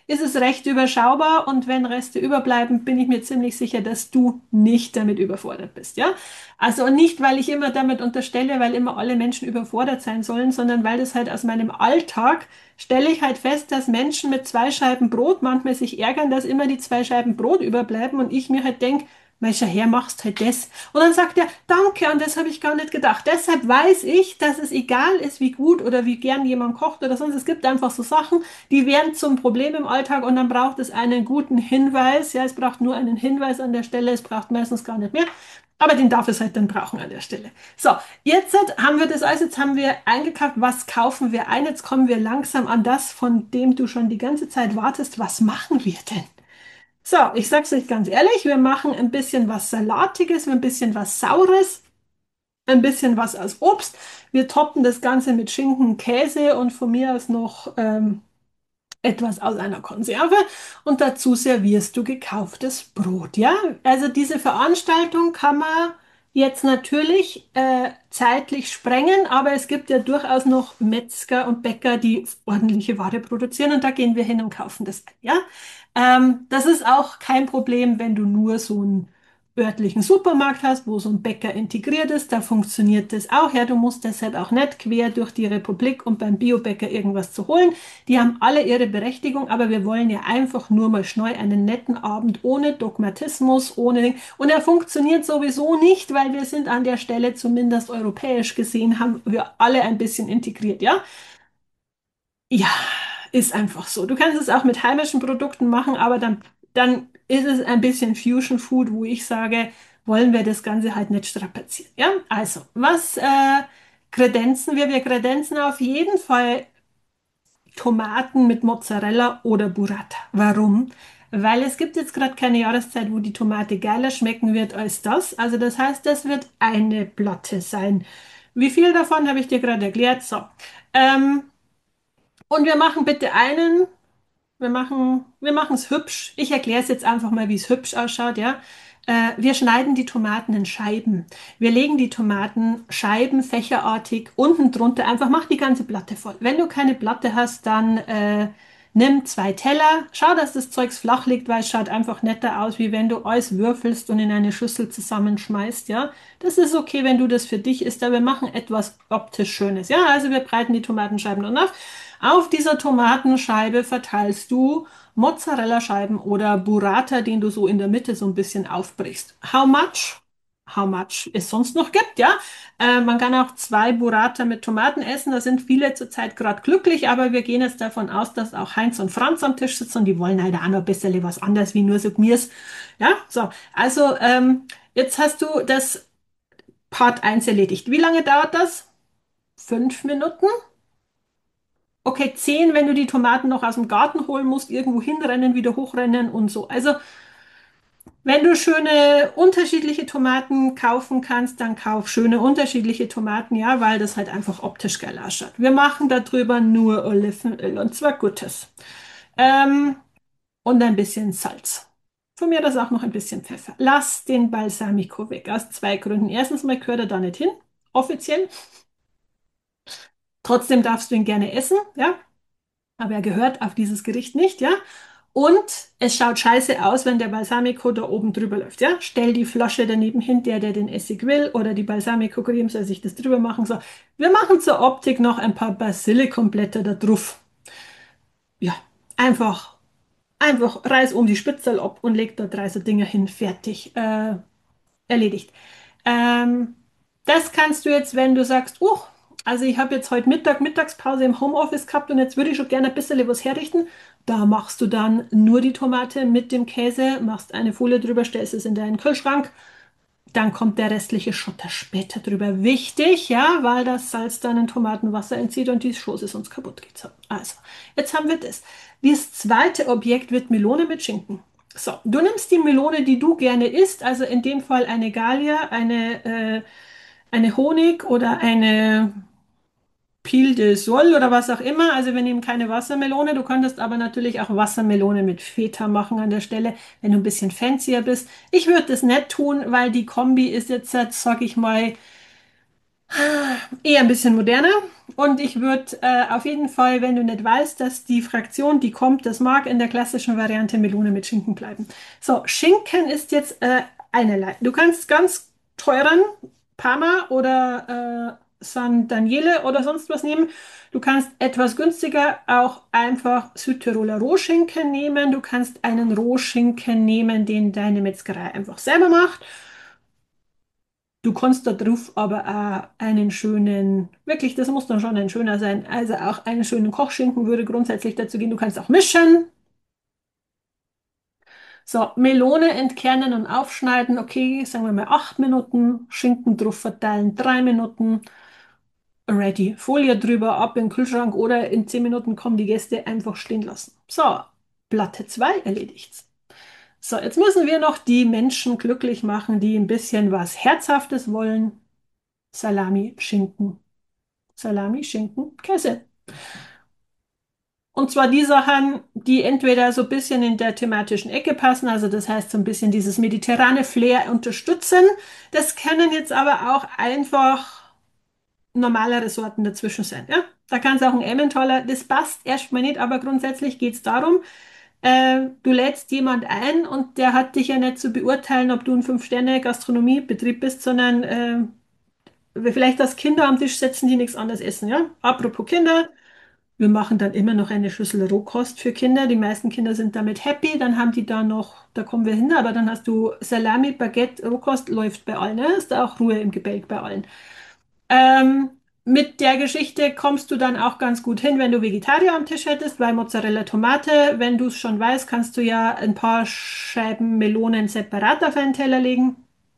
ist es recht überschaubar und wenn Reste überbleiben, bin ich mir ziemlich sicher, dass du nicht damit überfordert bist, ja? Also und nicht, weil ich immer damit unterstelle, weil immer alle Menschen überfordert sein sollen, sondern weil das halt aus meinem Alltag stelle ich halt fest, dass Menschen mit zwei Scheiben Brot manchmal sich ärgern, dass immer die zwei Scheiben Brot überbleiben und ich mir halt denke, Mensch, Herr, machst halt das. Und dann sagt er, danke, an das habe ich gar nicht gedacht. Deshalb weiß ich, dass es egal ist, wie gut oder wie gern jemand kocht oder sonst. Es gibt einfach so Sachen, die werden zum Problem im Alltag und dann braucht es einen guten Hinweis. Ja, es braucht nur einen Hinweis an der Stelle, es braucht meistens gar nicht mehr. Aber den darf es halt dann brauchen an der Stelle. So, jetzt haben wir das alles, jetzt haben wir eingekauft, was kaufen wir ein? Jetzt kommen wir langsam an das, von dem du schon die ganze Zeit wartest. Was machen wir denn? So, ich sag's euch ganz ehrlich, wir machen ein bisschen was Salatiges, ein bisschen was Saures, ein bisschen was aus Obst. Wir toppen das Ganze mit Schinken, Käse und von mir aus noch ähm, etwas aus einer Konserve und dazu servierst du gekauftes Brot. Ja, also diese Veranstaltung kann man jetzt natürlich äh, zeitlich sprengen, aber es gibt ja durchaus noch Metzger und Bäcker, die ordentliche Ware produzieren und da gehen wir hin und kaufen das ein. Ja, ähm, das ist auch kein Problem, wenn du nur so einen örtlichen Supermarkt hast, wo so ein Bäcker integriert ist, da funktioniert das auch. Ja, du musst deshalb auch nicht quer durch die Republik, um beim Biobäcker irgendwas zu holen. Die haben alle ihre Berechtigung, aber wir wollen ja einfach nur mal schnell einen netten Abend ohne Dogmatismus, ohne Ding. Und er funktioniert sowieso nicht, weil wir sind an der Stelle zumindest europäisch gesehen, haben wir alle ein bisschen integriert, ja? Ja, ist einfach so. Du kannst es auch mit heimischen Produkten machen, aber dann, dann ist es ein bisschen Fusion Food, wo ich sage, wollen wir das Ganze halt nicht strapazieren. Ja, also, was äh, kredenzen wir? Wir kredenzen auf jeden Fall Tomaten mit Mozzarella oder Burrata. Warum? Weil es gibt jetzt gerade keine Jahreszeit, wo die Tomate geiler schmecken wird als das. Also das heißt, das wird eine Platte sein. Wie viel davon habe ich dir gerade erklärt? So. Ähm, und wir machen bitte einen, wir machen, wir machen es hübsch. Ich erkläre es jetzt einfach mal, wie es hübsch ausschaut, ja. Äh, wir schneiden die Tomaten in Scheiben. Wir legen die Tomaten Scheiben fächerartig unten drunter. Einfach mach die ganze Platte voll. Wenn du keine Platte hast, dann äh, nimm zwei Teller. Schau, dass das Zeugs flach liegt, weil es schaut einfach netter aus, wie wenn du alles würfelst und in eine Schüssel zusammenschmeißt, ja. Das ist okay, wenn du das für dich isst, aber wir machen etwas optisch Schönes, ja. Also wir breiten die Tomatenscheiben dann auf. Auf dieser Tomatenscheibe verteilst du Mozzarella-Scheiben oder Burrata, den du so in der Mitte so ein bisschen aufbrichst. How much? How much es sonst noch gibt, ja. Äh, man kann auch zwei Burrata mit Tomaten essen. Da sind viele zurzeit gerade glücklich, aber wir gehen jetzt davon aus, dass auch Heinz und Franz am Tisch sitzen und die wollen halt auch noch ein bisschen was anderes wie nur so Gmirs. Ja, so. Also, ähm, jetzt hast du das Part eins erledigt. Wie lange dauert das? Fünf Minuten? Okay, zehn, wenn du die Tomaten noch aus dem Garten holen musst, irgendwo hinrennen, wieder hochrennen und so. Also, wenn du schöne unterschiedliche Tomaten kaufen kannst, dann kauf schöne unterschiedliche Tomaten, ja, weil das halt einfach optisch geil ausschaut. Wir machen darüber nur Olivenöl und zwar gutes. Ähm, und ein bisschen Salz. Von mir das auch noch ein bisschen Pfeffer. Lass den Balsamico weg, aus zwei Gründen. Erstens mal gehört er da nicht hin, offiziell. Trotzdem darfst du ihn gerne essen, ja. Aber er gehört auf dieses Gericht nicht, ja. Und es schaut scheiße aus, wenn der Balsamico da oben drüber läuft, ja. Stell die Flasche daneben hin, der, der den Essig will, oder die Balsamico-Creme soll sich das drüber machen. So, wir machen zur Optik noch ein paar Basilikumblätter da drauf. Ja, einfach, einfach reiß um die Spitzel ab und leg da drei so Dinger hin, fertig. Äh, erledigt. Ähm, das kannst du jetzt, wenn du sagst, oh, also ich habe jetzt heute Mittag Mittagspause im Homeoffice gehabt und jetzt würde ich schon gerne ein bisschen was herrichten. Da machst du dann nur die Tomate mit dem Käse, machst eine Folie drüber, stellst es in deinen Kühlschrank. Dann kommt der restliche Schotter später drüber. Wichtig, ja, weil das Salz dann in Tomatenwasser entzieht und die Schoße sonst kaputt geht. So, also, jetzt haben wir das. Das zweite Objekt wird Melone mit Schinken. So, du nimmst die Melone, die du gerne isst, also in dem Fall eine Gallia, eine, äh, eine Honig oder eine Pil de Sol oder was auch immer. Also wir nehmen keine Wassermelone. Du könntest aber natürlich auch Wassermelone mit Feta machen an der Stelle, wenn du ein bisschen fancier bist. Ich würde das nicht tun, weil die Kombi ist jetzt, sag ich mal, Eher ein bisschen moderner. Und ich würde äh, auf jeden Fall, wenn du nicht weißt, dass die Fraktion, die kommt, das mag in der klassischen Variante Melone mit Schinken bleiben. So, Schinken ist jetzt äh, einerlei. Du kannst ganz teuren Parma oder äh, San Daniele oder sonst was nehmen. Du kannst etwas günstiger auch einfach Südtiroler Rohschinken nehmen. Du kannst einen Rohschinken nehmen, den deine Metzgerei einfach selber macht. Du kannst da drauf aber auch einen schönen, wirklich, das muss dann schon ein schöner sein. Also auch einen schönen Kochschinken würde grundsätzlich dazu gehen. Du kannst auch mischen. So, Melone entkernen und aufschneiden. Okay, sagen wir mal acht Minuten. Schinken drauf verteilen, drei Minuten. Ready. Folie drüber, ab in den Kühlschrank oder in zehn Minuten kommen die Gäste einfach stehen lassen. So, Platte zwei erledigt's. So, jetzt müssen wir noch die Menschen glücklich machen, die ein bisschen was Herzhaftes wollen. Salami, Schinken. Salami, Schinken, Käse. Und zwar die Sachen, die entweder so ein bisschen in der thematischen Ecke passen, also das heißt so ein bisschen dieses mediterrane Flair unterstützen. Das können jetzt aber auch einfach normalere Sorten dazwischen sein. Ja? Da kann es auch ein Emmentaler, das passt erstmal nicht, aber grundsätzlich geht es darum, äh, du lädst jemand ein und der hat dich ja nicht zu beurteilen, ob du ein Fünf-Sterne-Gastronomiebetrieb bist, sondern äh, vielleicht das Kinder am Tisch setzen, die nichts anderes essen. Ja? Apropos Kinder. Wir machen dann immer noch eine Schüssel Rohkost für Kinder. Die meisten Kinder sind damit happy. Dann haben die da noch, da kommen wir hin, aber dann hast du Salami, Baguette, Rohkost läuft bei allen. Ne? Ist da auch Ruhe im Gebälk bei allen. Ähm, mit der Geschichte kommst du dann auch ganz gut hin, wenn du Vegetarier am Tisch hättest, weil Mozzarella, Tomate, wenn du es schon weißt, kannst du ja ein paar Scheiben Melonen separat auf einen Teller legen.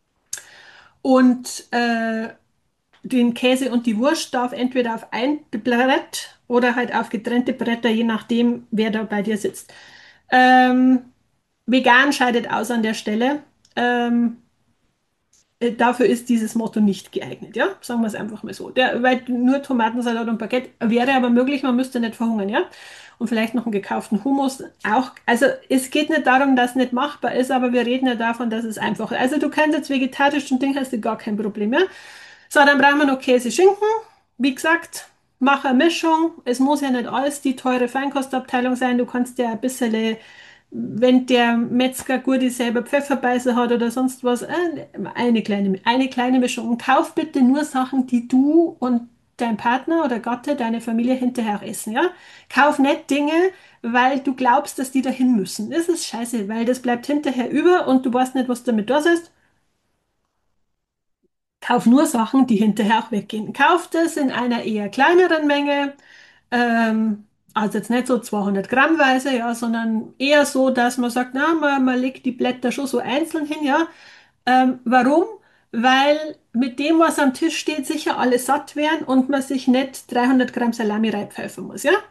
Und äh, den Käse und die Wurst darf entweder auf ein Brett oder halt auf getrennte Bretter, je nachdem, wer da bei dir sitzt. Ähm, Vegan scheidet aus an der Stelle. Ähm, äh, dafür ist dieses Motto nicht geeignet, ja? Sagen wir es einfach mal so. Der, weil nur Tomatensalat und Baguette wäre aber möglich, man müsste nicht verhungern, ja? Und vielleicht noch einen gekauften Hummus auch. Also es geht nicht darum, dass es nicht machbar ist, aber wir reden ja davon, dass es einfach ist. Also du kannst jetzt vegetarisch und Ding hast du gar kein Problem, ja? So, dann brauchen wir noch Käse, Schinken. Wie gesagt, mach eine Mischung. Es muss ja nicht alles die teure Feinkostabteilung sein. Du kannst ja ein bisschen, wenn der Metzger gut ist, selber Pfefferbeißer hat oder sonst was, äh, eine kleine, eine kleine Mischung. Und kauf bitte nur Sachen, die du und dein Partner oder Gatte, deine Familie hinterher auch essen, ja? Kauf nicht Dinge, weil du glaubst, dass die dahin müssen. Das ist scheiße, weil das bleibt hinterher über und du weißt nicht, was damit da ist. Kauf nur Sachen, die hinterher auch weggehen. Kauf das in einer eher kleineren Menge, ähm, also jetzt nicht so zweihundert Grammweise, ja, sondern eher so, dass man sagt, na, man, man legt die Blätter schon so einzeln hin, ja. Ähm, warum? Weil mit dem, was am Tisch steht, sicher alle satt werden und man sich nicht dreihundert Gramm Salami reinpfeifen muss, ja.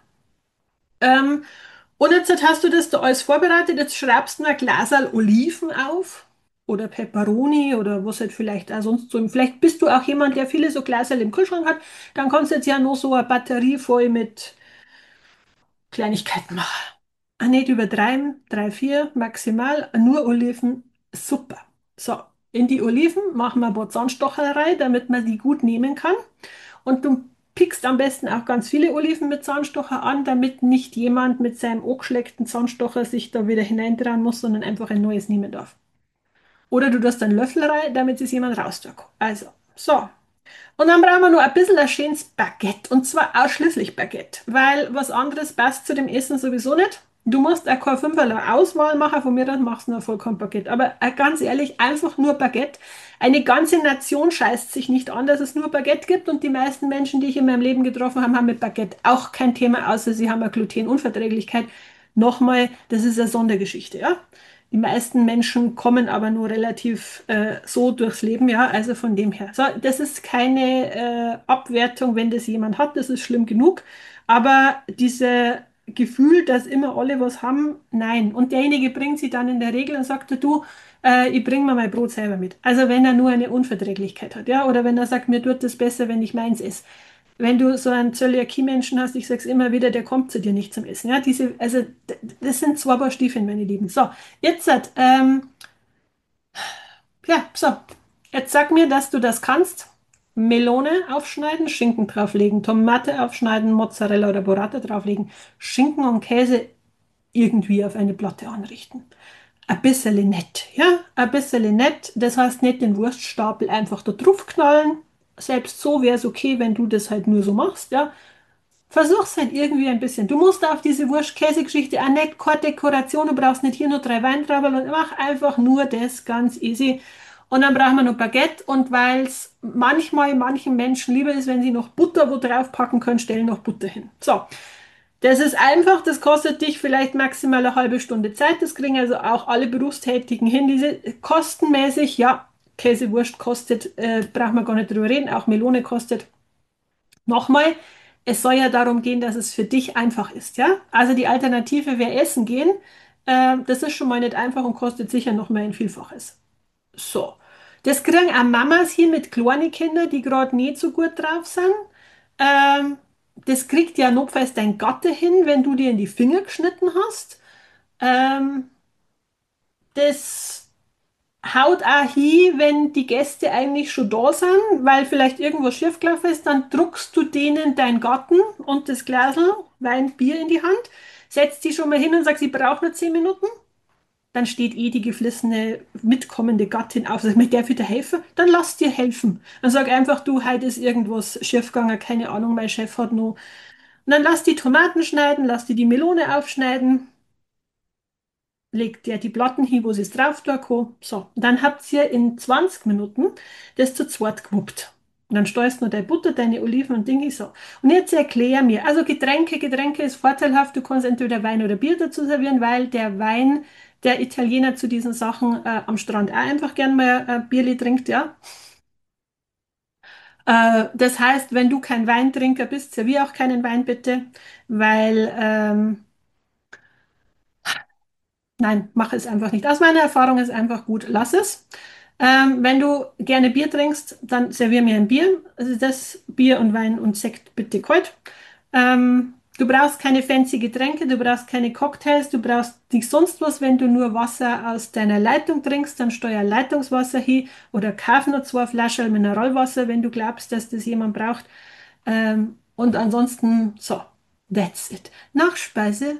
Ähm, und jetzt hast du das da alles vorbereitet, jetzt schreibst du ein Glasal Oliven auf oder Peperoni oder was halt vielleicht auch sonst so. Vielleicht bist du auch jemand, der viele so Glasal im Kühlschrank hat, dann kannst du jetzt ja noch so eine Batterie voll mit Kleinigkeiten machen. Ah, nicht übertreiben, drei, vier maximal, nur Oliven, super. So, in die Oliven machen wir ein paar Zahnstocher rein, damit man die gut nehmen kann. Und du pickst am besten auch ganz viele Oliven mit Zahnstocher an, damit nicht jemand mit seinem angeschleckten Zahnstocher sich da wieder hineindrehen muss, sondern einfach ein neues nehmen darf. Oder du tust einen Löffel rein, damit es jemand raustut. Also, so. Und dann brauchen wir nur ein bisschen ein schönes Baguette. Und zwar ausschließlich Baguette. Weil was anderes passt zu dem Essen sowieso nicht. Du musst auch kein Fünferler Auswahl machen, von mir dann machst du nur vollkommen Baguette. Aber äh, ganz ehrlich, einfach nur Baguette. Eine ganze Nation scheißt sich nicht an, dass es nur Baguette gibt. Und die meisten Menschen, die ich in meinem Leben getroffen habe, haben mit Baguette auch kein Thema, außer sie haben eine Glutenunverträglichkeit. Nochmal, das ist eine Sondergeschichte, ja. Die meisten Menschen kommen aber nur relativ äh, so durchs Leben, ja, also von dem her. So, das ist keine äh, Abwertung, wenn das jemand hat, das ist schlimm genug. Aber dieses Gefühl, dass immer alle was haben, nein. Und derjenige bringt sie dann in der Regel und sagt, du, äh, ich bringe mir mein Brot selber mit. Also wenn er nur eine Unverträglichkeit hat, ja, oder wenn er sagt, mir tut das besser, wenn ich meins esse. Wenn du so einen Zöliakie-Menschen hast, ich sage es immer wieder, der kommt zu dir nicht zum Essen. Ja, diese, also das sind zwei Paar Stiefeln, meine Lieben. So, jetzt, ähm, ja, so, jetzt sag mir, dass du das kannst. Melone aufschneiden, Schinken drauflegen, Tomate aufschneiden, Mozzarella oder Burrata drauflegen, Schinken und Käse irgendwie auf eine Platte anrichten. Ein bisschen nett, ja, ein bisschen nett. Das heißt nicht den Wurststapel einfach da drauf knallen. Selbst so wäre es okay, wenn du das halt nur so machst, ja. Versuch's halt irgendwie ein bisschen. Du musst auf diese Wurst-Käse-Geschichte auch nicht keine Dekoration, du brauchst nicht hier nur drei Weintrauben und mach einfach nur das ganz easy. Und dann brauchen wir noch Baguette und weil es manchmal manchen Menschen lieber ist, wenn sie noch Butter wo drauf packen können, stellen noch Butter hin. So, das ist einfach, das kostet dich vielleicht maximal eine halbe Stunde Zeit. Das kriegen also auch alle Berufstätigen hin. Diese kostenmäßig, ja, Käsewurst kostet, äh, braucht man gar nicht drüber reden, auch Melone kostet. Nochmal, es soll ja darum gehen, dass es für dich einfach ist, ja? Also die Alternative wäre Essen gehen. Äh, das ist schon mal nicht einfach und kostet sicher noch mal ein Vielfaches. So. Das kriegen auch Mamas hier mit kleinen Kindern, die gerade nicht so gut drauf sind. Ähm, Das kriegt ja notfalls dein Gatte hin, wenn du dir in die Finger geschnitten hast. Ähm, Das haut auch hin, wenn die Gäste eigentlich schon da sind, weil vielleicht irgendwas schiefgelaufen ist, dann druckst du denen deinen Garten und das Glasl Wein, Bier in die Hand, setzt die schon mal hin und sagst, sie braucht nur zehn Minuten. Dann steht eh die geflissene, mitkommende Gattin auf, sagt, mit der wieder helfen, dann lass dir helfen. Dann sag einfach, du, heute ist irgendwas schiefgegangen, keine Ahnung, mein Chef hat noch. Und dann lass die Tomaten schneiden, lass die die Melone aufschneiden, legt ihr die Platten hin, wo sie es drauf tun kann. So, dann habt ihr in zwanzig Minuten das zu zweit gewuppt. Und dann steuerst du noch deine Butter, deine Oliven und Dinge so. Und jetzt erklär mir, also Getränke, Getränke ist vorteilhaft, du kannst entweder Wein oder Bier dazu servieren, weil der Wein, der Italiener zu diesen Sachen äh, am Strand auch einfach gern mal äh, Bierli trinkt, ja. Äh, das heißt, wenn du kein Weintrinker bist, servier auch keinen Wein bitte, weil ähm, nein, mach es einfach nicht. Aus meiner Erfahrung ist einfach gut, lass es. Ähm, wenn du gerne Bier trinkst, dann servier mir ein Bier. Also das Bier und Wein und Sekt bitte kalt. Ähm, du brauchst keine fancy Getränke, du brauchst keine Cocktails, du brauchst nicht sonst was. Wenn du nur Wasser aus deiner Leitung trinkst, dann steuer Leitungswasser hin oder kauf nur zwei Flaschen Mineralwasser, wenn du glaubst, dass das jemand braucht. Ähm, und ansonsten, so, that's it. Nachspeise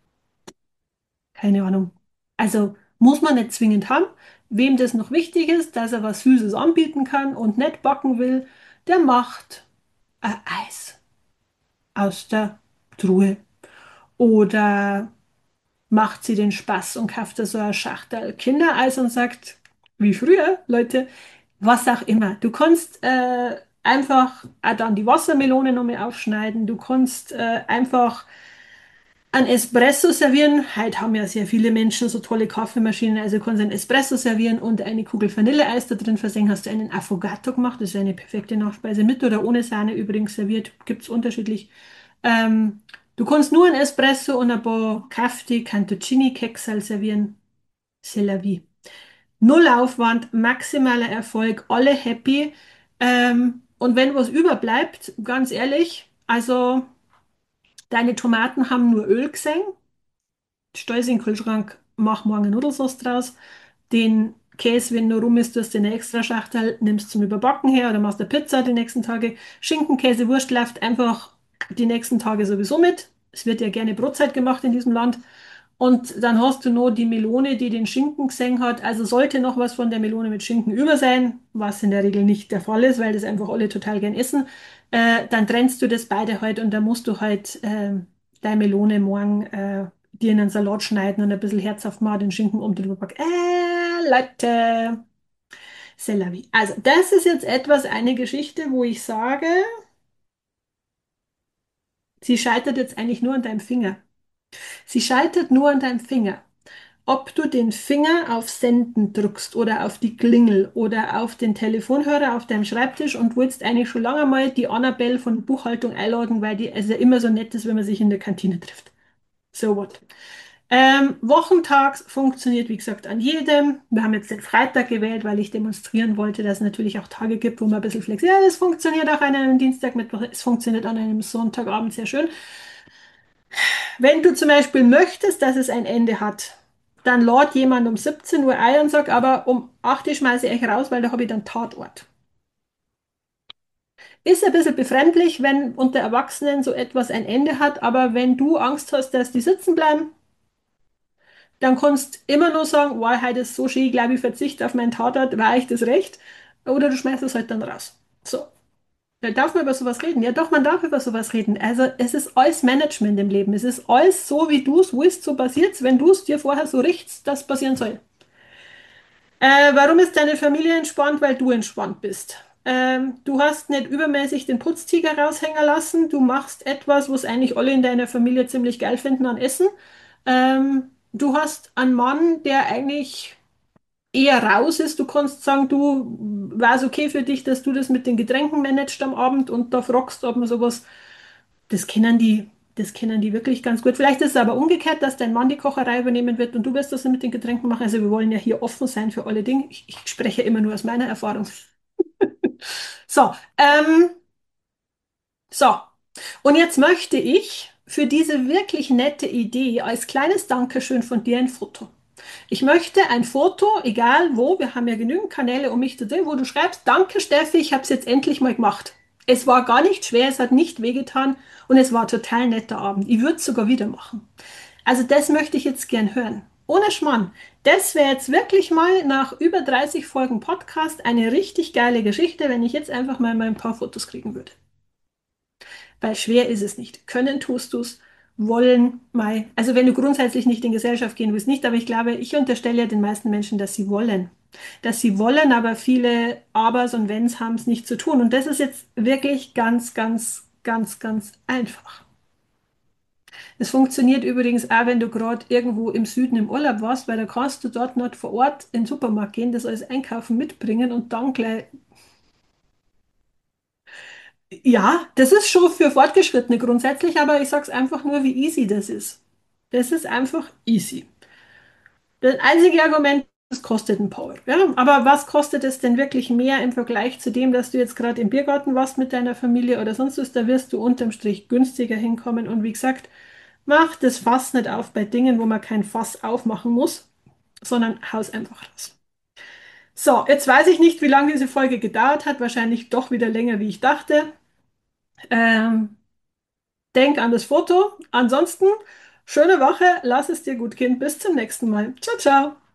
keine Ahnung. Also muss man nicht zwingend haben. Wem das noch wichtig ist, dass er was Süßes anbieten kann und nicht backen will, der macht ein Eis aus der Truhe. Oder macht sie den Spaß und kauft da so eine Schachtel Kindereis und sagt, wie früher, Leute, was auch immer. Du kannst äh, einfach auch dann die Wassermelone nochmal aufschneiden. Du kannst äh, einfach ein Espresso servieren. Heute haben ja sehr viele Menschen so tolle Kaffeemaschinen, also du kannst ein Espresso servieren und eine Kugel Vanilleeis da drin versenken. Hast du einen Affogato gemacht? Das ist eine perfekte Nachspeise. Mit oder ohne Sahne übrigens serviert, gibt es unterschiedlich. Ähm, Du kannst nur ein Espresso und ein paar Kaffee, Cantuccini-Keksal servieren. C'est la vie. Null Aufwand, maximaler Erfolg, alle happy. Ähm, und wenn was überbleibt, ganz ehrlich, also deine Tomaten haben nur Öl gesehen, stell sie in den Kühlschrank, mach morgen eine Nudelsauce draus. Den Käse, wenn nur rum ist, tust du eine extra Schachtel, nimmst zum Überbacken her oder machst eine Pizza die nächsten Tage. Schinken, Käse, Wurst läuft einfach die nächsten Tage sowieso mit. Es wird ja gerne Brotzeit gemacht in diesem Land. Und dann hast du noch die Melone, die den Schinken gesehen hat. Also sollte noch was von der Melone mit Schinken über sein, was in der Regel nicht der Fall ist, weil das einfach alle total gern essen, äh, dann trennst du das beide halt und dann musst du halt äh, deine Melone morgen äh, dir in einen Salat schneiden und ein bisschen herzhaft mal den Schinken um drüber packen. Äh, Leute, c'est la vie. Also das ist jetzt etwas, eine Geschichte, wo ich sage, sie scheitert jetzt eigentlich nur an deinem Finger. Sie scheitert nur an deinem Finger. Ob du den Finger auf Senden drückst oder auf die Klingel oder auf den Telefonhörer auf deinem Schreibtisch und willst eigentlich schon lange mal die Annabelle von der Buchhaltung einladen, weil die also immer so nett ist, wenn man sich in der Kantine trifft. So what? Ähm, wochentags funktioniert, wie gesagt, an jedem. Wir haben jetzt den Freitag gewählt, weil ich demonstrieren wollte, dass es natürlich auch Tage gibt, wo man ein bisschen flexibel ist. Ja, es funktioniert auch an einem Dienstag, Mittwoch, es funktioniert an einem Sonntagabend sehr schön. Wenn du zum Beispiel möchtest, dass es ein Ende hat, dann lad jemand um siebzehn Uhr ein und sag, aber um acht Uhr schmeiße ich euch raus, weil da habe ich dann Tatort. Ist ein bisschen befremdlich, wenn unter Erwachsenen so etwas ein Ende hat, aber wenn du Angst hast, dass die sitzen bleiben, dann kannst du immer nur sagen, wow, heute ist so schön, ich glaube, ich verzichte auf meinen Tatort, war ich das recht? Oder du schmeißt es halt dann raus. So. Ja, darf man über sowas reden? Ja, doch, man darf über sowas reden. Also, es ist alles Management im Leben. Es ist alles so, wie du es willst, so passiert's. Wenn du es dir vorher so richtest, das passieren soll. Äh, warum ist deine Familie entspannt? Weil du entspannt bist. Ähm, du hast nicht übermäßig den Putztiger raushängen lassen. Du machst etwas, was eigentlich alle in deiner Familie ziemlich geil finden an Essen. Ähm, du hast einen Mann, der eigentlich eher raus ist. Du kannst sagen, du war es okay für dich, dass du das mit den Getränken managst am Abend und da fragst, ob man sowas, das kennen die, das kennen die wirklich ganz gut. Vielleicht ist es aber umgekehrt, dass dein Mann die Kocherei übernehmen wird und du wirst das mit den Getränken machen. Also wir wollen ja hier offen sein für alle Dinge. Ich, ich spreche immer nur aus meiner Erfahrung. So, ähm, so. Und jetzt möchte ich für diese wirklich nette Idee als kleines Dankeschön von dir ein Foto. Ich möchte ein Foto, egal wo, wir haben ja genügend Kanäle, um mich zu sehen, wo du schreibst, danke Steffi, ich habe es jetzt endlich mal gemacht. Es war gar nicht schwer, es hat nicht wehgetan und es war total netter Abend. Ich würde es sogar wieder machen. Also das möchte ich jetzt gern hören. Ohne Schmarrn. Das wäre jetzt wirklich mal nach über dreißig Folgen Podcast eine richtig geile Geschichte, wenn ich jetzt einfach mal ein paar Fotos kriegen würde. Weil schwer ist es nicht. Können tust du es, wollen mal. Also wenn du grundsätzlich nicht in Gesellschaft gehen willst, nicht, aber ich glaube, ich unterstelle ja den meisten Menschen, dass sie wollen. Dass sie wollen, aber viele Abers und Wenns haben es nicht zu tun. Und das ist jetzt wirklich ganz, ganz, ganz, ganz einfach. Es funktioniert übrigens auch, wenn du gerade irgendwo im Süden im Urlaub warst, weil da kannst du dort nicht vor Ort in den Supermarkt gehen, das alles einkaufen mitbringen und dann gleich. Ja, das ist schon für Fortgeschrittene grundsätzlich, aber ich sag's einfach nur, wie easy das ist. Das ist einfach easy. Das einzige Argument, es kostet ein Power. Ja? Aber was kostet es denn wirklich mehr im Vergleich zu dem, dass du jetzt gerade im Biergarten warst mit deiner Familie oder sonst was? Da wirst du unterm Strich günstiger hinkommen. Und wie gesagt, mach das Fass nicht auf bei Dingen, wo man kein Fass aufmachen muss, sondern haus einfach raus. So, jetzt weiß ich nicht, wie lange diese Folge gedauert hat. Wahrscheinlich doch wieder länger, wie ich dachte. Ähm, Denk an das Foto. Ansonsten, schöne Woche, lass es dir gut gehen. Bis zum nächsten Mal. Ciao, ciao.